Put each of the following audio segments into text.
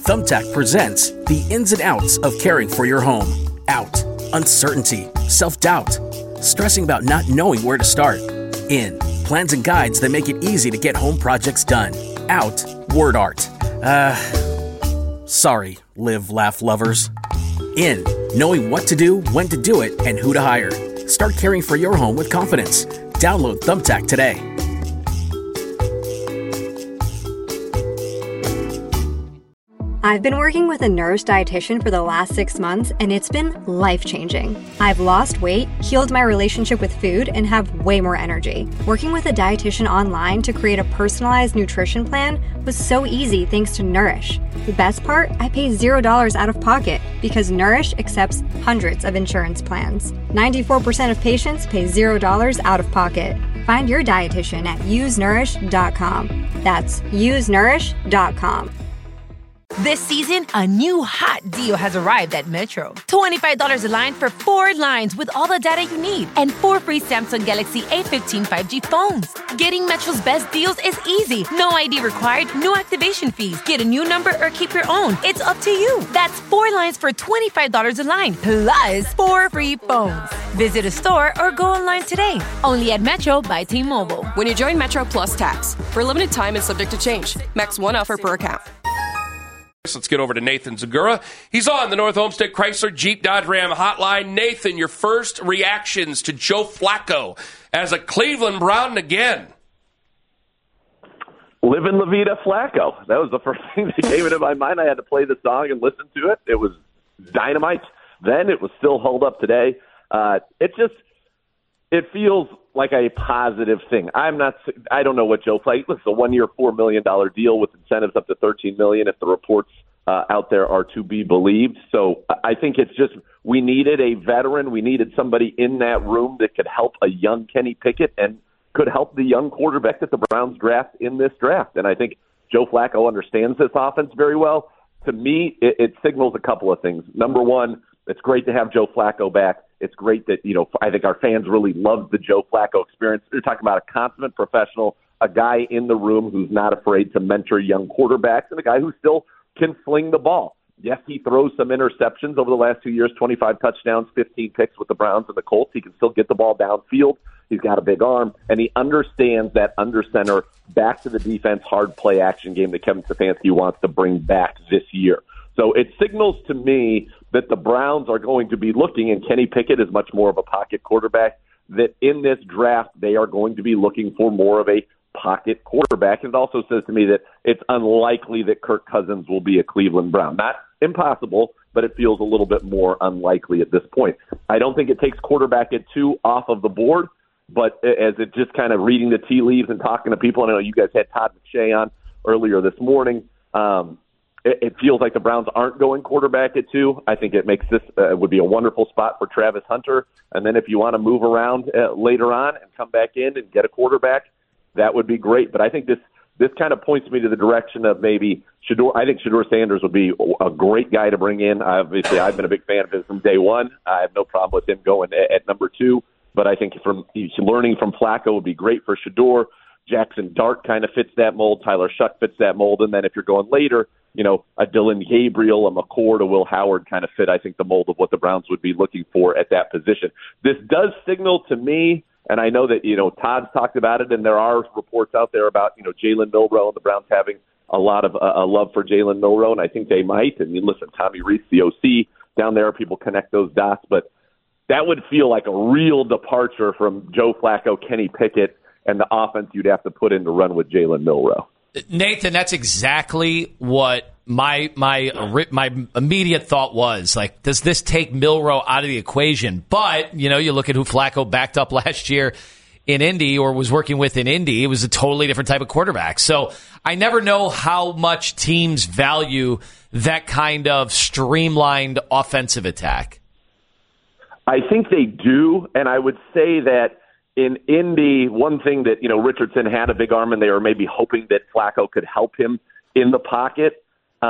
Thumbtack presents the ins and outs of caring for your home. Out, uncertainty, self-doubt, stressing about not knowing where to start. In, plans and guides that make it easy to get home projects done. Out, word art. Sorry, live, laugh lovers. In, knowing what to do, when to do it, and who to hire. Start caring for your home with confidence. Download Thumbtack today. I've been working with a Nourish dietitian for the last 6 months, and it's been life-changing. I've lost weight, healed my relationship with food, and have way more energy. Working with a dietitian online to create a personalized nutrition plan was so easy thanks to Nourish. The best part? I pay $0 out of pocket because Nourish accepts hundreds of insurance plans. 94% of patients pay $0 out of pocket. Find your dietitian at usenourish.com. That's usenourish.com. This season, a new hot deal has arrived at Metro. $25 a line for 4 lines with all the data you need and 4 free Samsung Galaxy A15 5G phones. Getting Metro's best deals is easy. No ID required, no activation fees. Get a new number or keep your own. It's up to you. That's 4 lines for $25 a line, plus 4 free phones. Visit a store or go online today. Only at Metro by T-Mobile. When you join Metro Plus Tax, for a limited time and subject to change. Max 1 offer per account. Let's get over to Nathan Zagura. He's on the North Homestead Chrysler Jeep Dodge Ram hotline. Nathan, your first reactions to Joe Flacco as a Cleveland Brown again. Living La Vida Flacco. That was the first thing that came into my mind. I had to play the song and listen to it. It was dynamite then. It was still held up today. It feels like a positive thing. I don't know what Joe Flacco. It's a 1-year, $4 million deal with incentives up to $13 million if the reports out there are to be believed. So I think it's just we needed a veteran. We needed somebody in that room that could help a young Kenny Pickett and could help the young quarterback that the Browns draft in this draft. And I think Joe Flacco understands this offense very well. To me, it signals a couple of things. Number one, it's great to have Joe Flacco back. It's great that, I think our fans really loved the Joe Flacco experience. You're talking about a consummate professional, a guy in the room who's not afraid to mentor young quarterbacks, and a guy who still can fling the ball. Yes, he throws some interceptions over the last 2 years, 25 touchdowns, 15 picks with the Browns and the Colts. He can still get the ball downfield. He's got a big arm, and he understands that under center, back to the defense, hard play action game that Kevin Stefanski wants to bring back this year. So it signals to me that the Browns are going to be looking, and Kenny Pickett is much more of a pocket quarterback, that in this draft they are going to be looking for more of a pocket quarterback. And it also says to me that it's unlikely that Kirk Cousins will be a Cleveland Brown. Not impossible, but it feels a little bit more unlikely at this point. I don't think it takes quarterback at 2 off of the board, but as it just kind of reading the tea leaves and talking to people, and I know you guys had Todd McShay on earlier this morning, it feels like the Browns aren't going quarterback at 2. I think it makes this would be a wonderful spot for Travis Hunter. And then if you want to move around later on and come back in and get a quarterback, that would be great. But I think this kind of points me to the direction of maybe Shedeur. I think Shedeur Sanders would be a great guy to bring in. Obviously, I've been a big fan of his from day one. I have no problem with him going at number 2. But I think learning from Flacco would be great for Shedeur. Jackson Dart kind of fits that mold. Tyler Shuck fits that mold. And then if you're going later, a Dylan Gabriel, a McCord, a Will Howard kind of fit, I think, the mold of what the Browns would be looking for at that position. This does signal to me, and I know that, Todd's talked about it, and there are reports out there about, Jalen Milroe and the Browns having a lot of love for Jalen Milroe, and I think they might. And listen, Tommy Reese, the OC, down there, people connect those dots, but that would feel like a real departure from Joe Flacco, Kenny Pickett, and the offense you'd have to put in to run with Jalen Milroe. Nathan, that's exactly what my immediate thought was. Like, does this take Milroe out of the equation? But, you look at who Flacco backed up last year in Indy or was working with in Indy. It was a totally different type of quarterback. So I never know how much teams value that kind of streamlined offensive attack. I think they do, and I would say that in Indy, one thing that, Richardson had a big arm and they were maybe hoping that Flacco could help him in the pocket.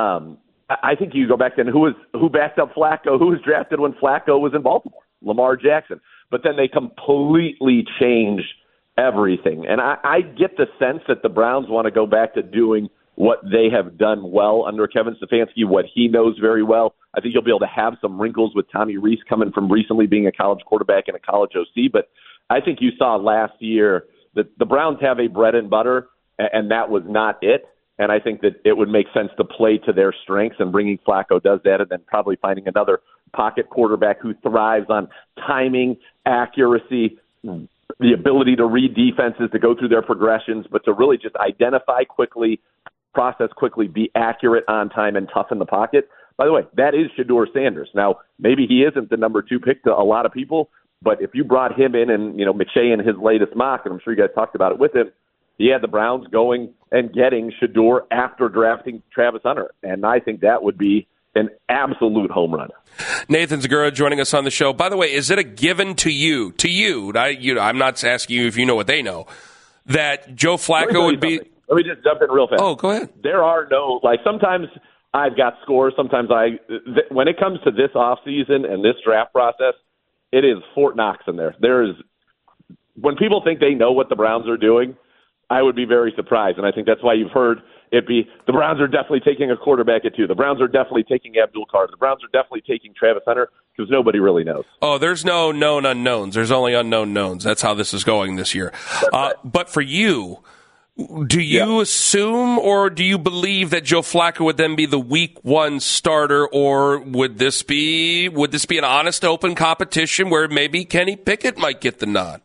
I think you go back then, who backed up Flacco? Who was drafted when Flacco was in Baltimore? Lamar Jackson. But then they completely changed everything. And I get the sense that the Browns want to go back to doing what they have done well under Kevin Stefanski, what he knows very well. I think you'll be able to have some wrinkles with Tommy Rees coming from recently being a college quarterback and a college OC. But I think you saw last year that the Browns have a bread and butter, and that was not it. And I think that it would make sense to play to their strengths, and bringing Flacco does that, and then probably finding another pocket quarterback who thrives on timing, accuracy, the ability to read defenses, to go through their progressions, but to really just identify quickly, process quickly, be accurate on time, and tough in the pocket. By the way, that is Shedeur Sanders. Now, maybe he isn't the number 2 pick to a lot of people, but if you brought him in and, McShay in his latest mock, and I'm sure you guys talked about it with him, he had the Browns going and getting Shedeur after drafting Travis Hunter. And I think that would be an absolute home run. Nathan Zegura joining us on the show. By the way, is it a given to you, I'm not asking you if you know what they know, that Joe Flacco would be... Let me just jump in real fast. Oh, go ahead. There are no, sometimes I've got scores, sometimes when it comes to this offseason and this draft process, it is Fort Knox in there. When people think they know what the Browns are doing, I would be very surprised, and I think that's why you've heard it be, the Browns are definitely taking a quarterback at 2. The Browns are definitely taking Abdul Carter. The Browns are definitely taking Travis Hunter, because nobody really knows. Oh, there's no known unknowns. There's only unknown knowns. That's how this is going this year. But for you, do you assume or do you believe that Joe Flacco would then be the week 1 starter, or would this be an honest, open competition where maybe Kenny Pickett might get the nod?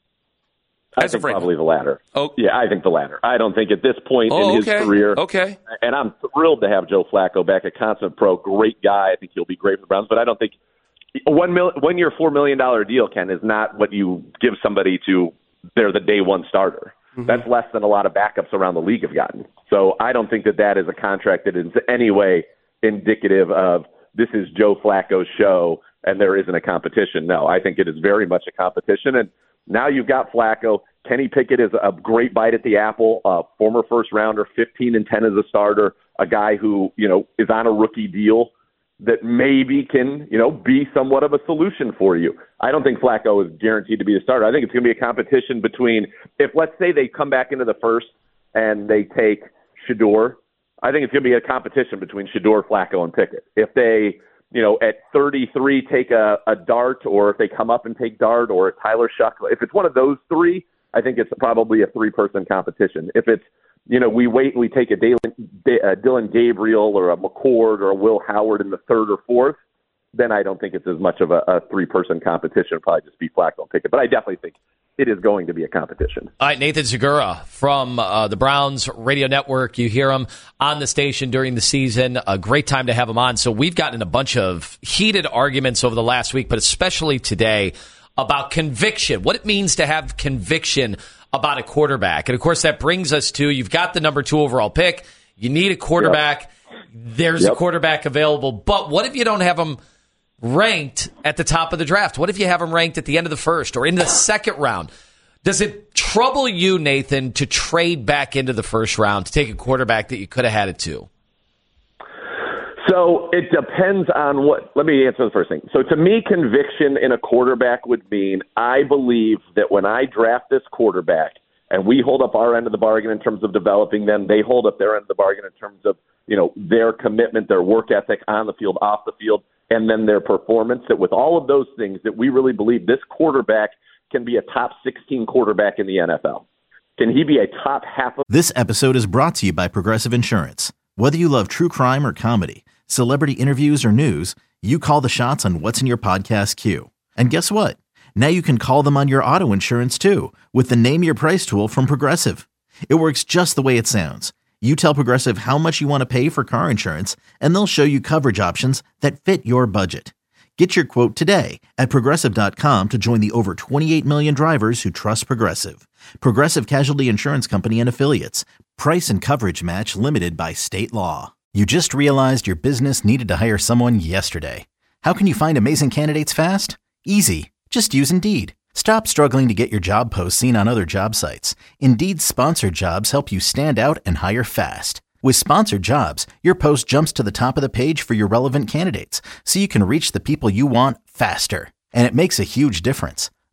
I think probably the latter. Oh. Yeah, I think the latter. I don't think at this point in his career. Okay. And I'm thrilled to have Joe Flacco back at Consummate Pro. Great guy. I think he'll be great for the Browns. But I don't think a 1 year, $4 million deal, Ken, is not what you give somebody to they're the day 1 starter. Mm-hmm. That's less than a lot of backups around the league have gotten. So I don't think that is a contract that is in any way indicative of this is Joe Flacco's show and there isn't a competition. No, I think it is very much a competition. And now you've got Flacco. Kenny Pickett is a great bite at the apple, former first-rounder, 15-10 as a starter, a guy who, is on a rookie deal that maybe can, be somewhat of a solution for you. I don't think Flacco is guaranteed to be the starter. I think it's going to be a competition between, if let's say they come back into the first and they take Shedeur, I think it's going to be a competition between Shedeur, Flacco, and Pickett. If they, at 33 take a Dart, or if they come up and take Dart, or Tyler Shuck, if it's one of those 3, I think it's probably a 3-person competition. If it's, we wait and we take a Dylan Gabriel or a McCord or a Will Howard in the 3rd or 4th, then I don't think it's as much of a 3-person competition. It'll probably just be Flacco and Pickett. But I definitely think it is going to be a competition. All right, Nathan Zegura from the Browns Radio Network. You hear him on the station during the season. A great time to have him on. So we've gotten a bunch of heated arguments over the last week, but especially today, about conviction, what it means to have conviction about a quarterback. And, of course, that brings us to you've got the number 2 overall pick. You need a quarterback. Yep. There's a quarterback available. But what if you don't have him ranked at the top of the draft? What if you have him ranked at the end of the 1st or in the 2nd round? Does it trouble you, Nathan, to trade back into the 1st round to take a quarterback that you could have had at 2? So it depends on what. Let me answer the first thing. So to me, conviction in a quarterback would mean I believe that when I draft this quarterback and we hold up our end of the bargain in terms of developing them, they hold up their end of the bargain in terms of, their commitment, their work ethic on the field, off the field, and then their performance, that with all of those things that we really believe this quarterback can be a top 16 quarterback in the NFL. Can he be a top half of? This episode is brought to you by Progressive Insurance. Whether you love true crime or comedy, celebrity interviews or news, you call the shots on what's in your podcast queue. And guess what? Now you can call them on your auto insurance too with the Name Your Price tool from Progressive. It works just the way it sounds. You tell Progressive how much you want to pay for car insurance, and they'll show you coverage options that fit your budget. Get your quote today at Progressive.com to join the over 28 million drivers who trust Progressive. Progressive Casualty Insurance Company and Affiliates. Price and coverage match limited by state law. You just realized your business needed to hire someone yesterday. How can you find amazing candidates fast? Easy. Just use Indeed. Stop struggling to get your job posts seen on other job sites. Indeed's sponsored jobs help you stand out and hire fast. With sponsored jobs, your post jumps to the top of the page for your relevant candidates, so you can reach the people you want faster. And it makes a huge difference.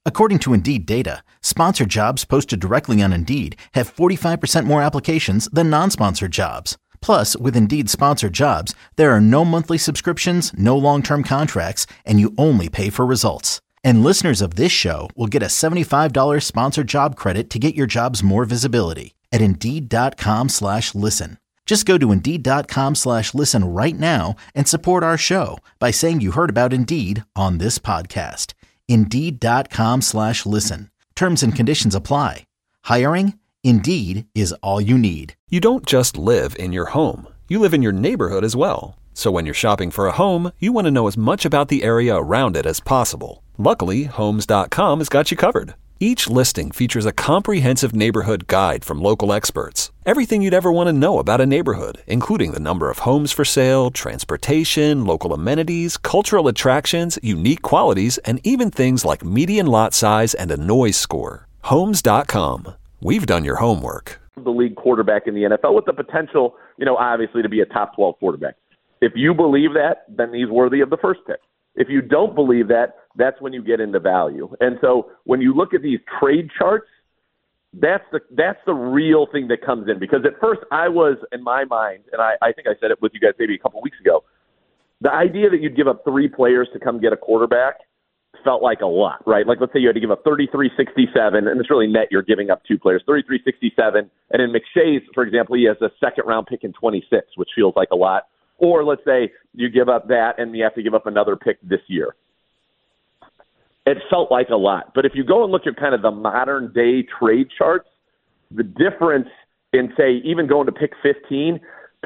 According to Indeed data, sponsored jobs posted directly on Indeed have 45% more applications than non-sponsored jobs. Plus, with Indeed sponsored jobs, there are no monthly subscriptions, no long-term contracts, and you only pay for results. And listeners of this show will get a $75 sponsored job credit to get your jobs more visibility at Indeed.com/listen. Just go to Indeed.com/listen right now and support our show by saying you heard about Indeed on this podcast. Indeed.com/listen. Terms and conditions apply. Hiring? Indeed is all you need. You don't just live in your home. You live in your neighborhood as well. So when you're shopping for a home, you want to know as much about the area around it as possible. Luckily, Homes.com has got you covered. Each listing features a comprehensive neighborhood guide from local experts. Everything you'd ever want to know about a neighborhood, including the number of homes for sale, transportation, local amenities, cultural attractions, unique qualities, and even things like median lot size and a noise score. Homes.com. We've done your homework. The league quarterback in the NFL with the potential, obviously to be a top 12 quarterback. If you believe that, then he's worthy of the first pick. If you don't believe that, that's when you get into value. And so when you look at these trade charts, that's the real thing that comes in. Because at first I was, in my mind, and I think I said it with you guys maybe a couple weeks ago, the idea that you'd give up 3 players to come get a quarterback felt like a lot, right? Like, let's say you had to give up 33-67, and it's really net you're giving up 2 players, 33-67. And in McShay's, for example, he has a second-round pick in 26, which feels like a lot. Or let's say you give up that and you have to give up another pick this year. It felt like a lot. But if you go and look at kind of the modern day trade charts, the difference in, say, even going to pick 15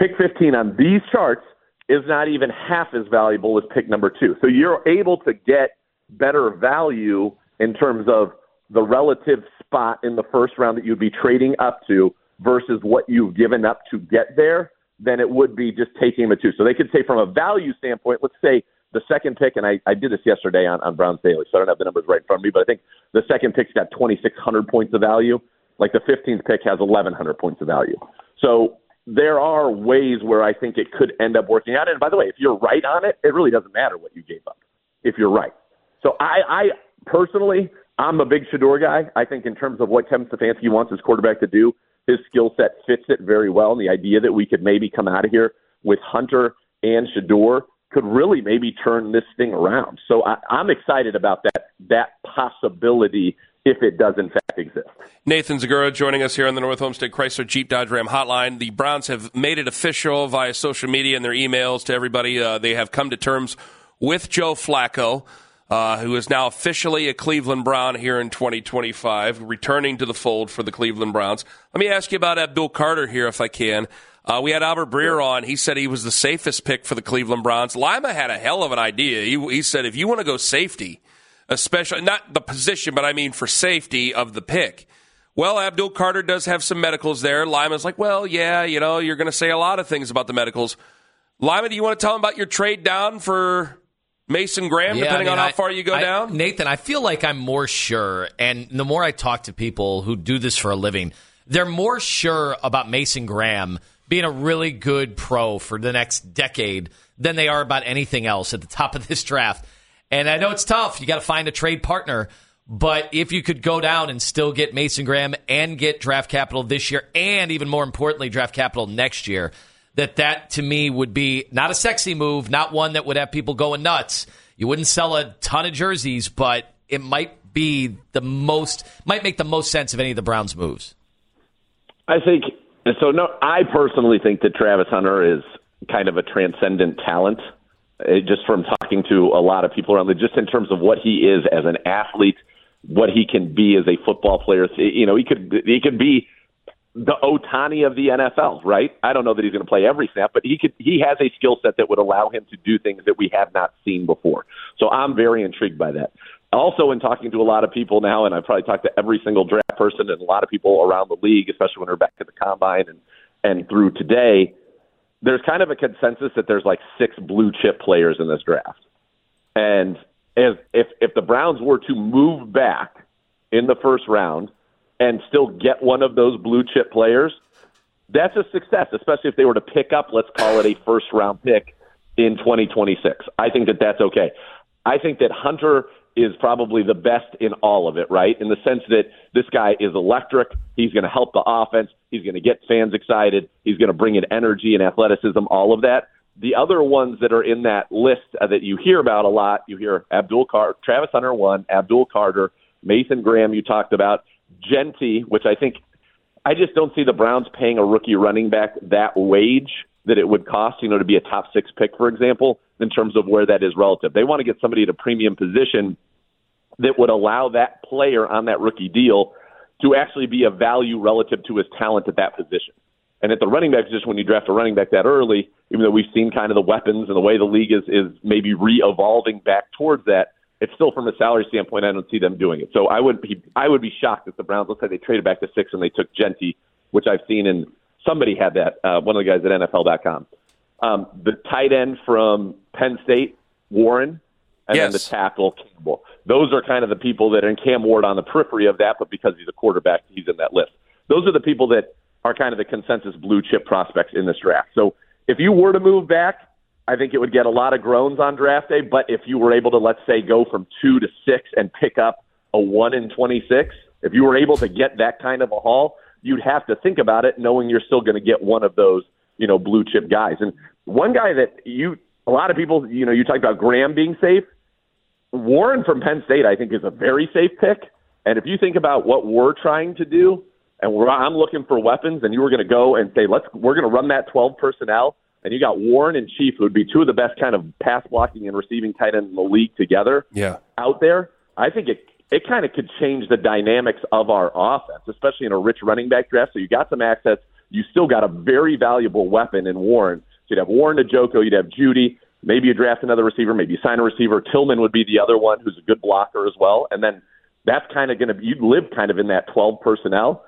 on these charts is not even half as valuable as pick number 2. So you're able to get better value in terms of the relative spot in the first round that you'd be trading up to versus what you've given up to get there than it would be just taking them at 2. So they could say from a value standpoint, let's say the second pick, and I did this yesterday on Browns Daily, so I don't have the numbers right in front of me, but I think the second pick's got 2,600 points of value. Like the 15th pick has 1,100 points of value. So there are ways where I think it could end up working out. And by the way, if you're right on it, it really doesn't matter what you gave up if you're right. So I personally, I'm a big Shedeur guy. I think in terms of what Kevin Stefanski wants his quarterback to do, his skill set fits it very well. And the idea that we could maybe come out of here with Hunter and Shedeur could really maybe turn this thing around. So I'm excited about that possibility if it does in fact exist. Nathan Zegura joining us here on the North Homestead Chrysler Jeep Dodge Ram hotline. The Browns have made it official via social media and their emails to everybody. They have come to terms with Joe Flacco, who is now officially a Cleveland Brown here in 2025, returning to the fold for the Cleveland Browns. Let me ask you about Abdul Carter here, if I can. We had Albert Breer on. He said he was the safest pick for the Cleveland Browns. Lima had a hell of an idea. He said if you want to go safety, especially not the position, but I mean for safety of the pick. Well, Abdul Carter does have some medicals there. Lima's like, well, yeah, you're going to say a lot of things about the medicals. Lima, do you want to tell him about your trade down for Mason Graham, depending on how far you go down? Nathan, I feel like I'm more sure, and the more I talk to people who do this for a living, they're more sure about Mason Graham being a really good pro for the next decade than they are about anything else at the top of this draft. And I know it's tough. You got to find a trade partner. But if you could go down and still get Mason Graham and get draft capital this year, and even more importantly, draft capital next year, that to me would be not a sexy move, not one that would have people going nuts. You wouldn't sell a ton of jerseys, but it might make the most sense of any of the Browns' moves. I personally think that Travis Hunter is kind of a transcendent talent, just from talking to a lot of people around there, just in terms of what he is as an athlete, what he can be as a football player. He could be the Ohtani of the NFL, right? I don't know that he's going to play every snap, but he has a skill set that would allow him to do things that we have not seen before. So I'm very intrigued by that. Also, in talking to a lot of people now, and I've probably talked to every single draft person and a lot of people around the league, especially when we're back at the combine and through today, there's kind of a consensus that there's like 6 blue chip players in this draft. And if the Browns were to move back in the first round and still get one of those blue chip players, that's a success, especially if they were to pick up, let's call it a first round pick in 2026. I think that that's okay. I think that Hunter is probably the best in all of it, right? In the sense that this guy is electric. He's going to help the offense. He's going to get fans excited. He's going to bring in energy and athleticism, all of that. The other ones that are in that list that you hear about a lot, you hear Travis Hunter one, Abdul Carter, Mason Graham you talked about, Genty, which I just don't see the Browns paying a rookie running back that wage that it would cost, to be a top 6 pick, for example, in terms of where that is relative. They want to get somebody at a premium position that would allow that player on that rookie deal to actually be a value relative to his talent at that position. And at the running back position, when you draft a running back that early, even though we've seen kind of the weapons and the way the league is maybe re-evolving back towards that, it's still from a salary standpoint, I don't see them doing it. So I would be shocked if the Browns, let's say they traded back to 6 and they took Genty, which I've seen, and somebody had that, one of the guys at NFL.com. The tight end from Penn State, Warren, and then the tackle, Campbell. Those are kind of the people that are in Cam Ward on the periphery of that, but because he's a quarterback, he's in that list. Those are the people that are kind of the consensus blue chip prospects in this draft. So if you were to move back, I think it would get a lot of groans on draft day. But if you were able to, let's say, go from 2 to 6 and pick up a 1 in 26, if you were able to get that kind of a haul, you'd have to think about it, knowing you're still going to get one of those, blue chip guys. And one guy that a lot of people, you talked about Graham being safe. Warren from Penn State, I think, is a very safe pick. And if you think about what we're trying to do, and I'm looking for weapons, and you were going to go and say, we're going to run that 12 personnel, and you got Warren and Chief, who would be two of the best kind of pass blocking and receiving tight ends in the league together out there, I think it kind of could change the dynamics of our offense, especially in a rich running back draft. So you got some access. You still got a very valuable weapon in Warren. So you'd have Warren to Njoku, you'd have Judy, maybe you draft another receiver, maybe you sign a receiver. Tillman would be the other one who's a good blocker as well. And then that's kind of going to – you'd live kind of in that 12 personnel.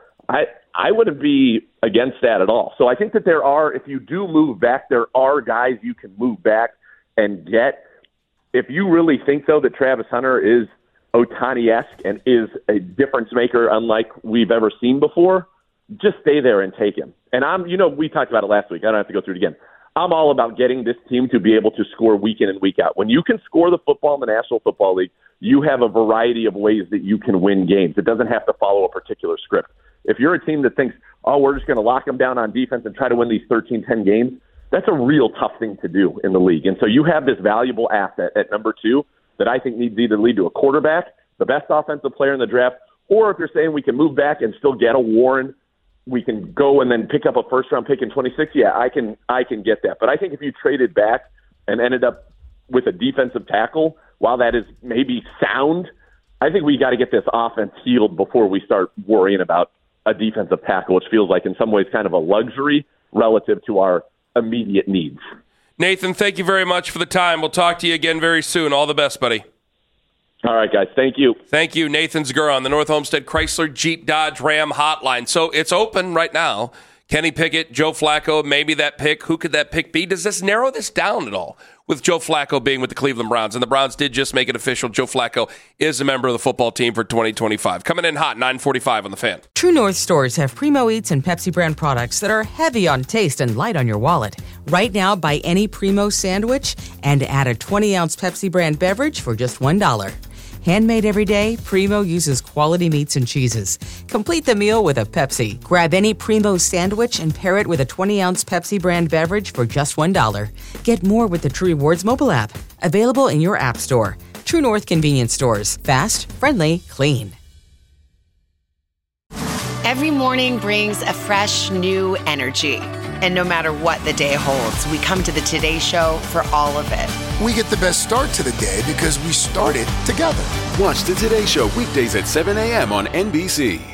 I wouldn't be against that at all. So I think that there are, if you do move back, there are guys you can move back and get. If you really think, though, that Travis Hunter is Ohtani-esque and is a difference maker unlike we've ever seen before, just stay there and take him. And we talked about it last week. I don't have to go through it again. I'm all about getting this team to be able to score week in and week out. When you can score the football in the National Football League, you have a variety of ways that you can win games. It doesn't have to follow a particular script. If you're a team that thinks, we're just going to lock them down on defense and try to win these 13-10 games, that's a real tough thing to do in the league. And so you have this valuable asset at number 2 that I think needs to either lead to a quarterback, the best offensive player in the draft, or if you're saying we can move back and still get a Warren, we can go and then pick up a first-round pick in 26, I can get that. But I think if you traded back and ended up with a defensive tackle, while that is maybe sound, I think we got to get this offense healed before we start worrying about a defensive tackle, which feels like in some ways kind of a luxury relative to our immediate needs. Nathan, thank you very much for the time. We'll talk to you again very soon. All the best, buddy. All right, guys. Thank you. Thank you. Nathan Zegura on the North Homestead Chrysler Jeep Dodge Ram hotline. So it's open right now. Kenny Pickett, Joe Flacco, maybe that pick. Who could that pick be? Does this narrow this down at all with Joe Flacco being with the Cleveland Browns? And the Browns did just make it official. Joe Flacco is a member of the football team for 2025. Coming in hot, 9:45 on The Fan. True North stores have Primo Eats and Pepsi brand products that are heavy on taste and light on your wallet. Right now, buy any Primo sandwich and add a 20-ounce Pepsi brand beverage for just $1. Handmade every day, Primo uses quality meats and cheeses. Complete the meal with a Pepsi. Grab any Primo sandwich and pair it with a 20-ounce Pepsi brand beverage for just $1. Get more with the True Rewards mobile app. Available in your app store. True North convenience stores. Fast, friendly, clean. Every morning brings a fresh, new energy. And no matter what the day holds, we come to the Today Show for all of it. We get the best start to the day because we started together. Watch the Today Show weekdays at 7 a.m. on NBC.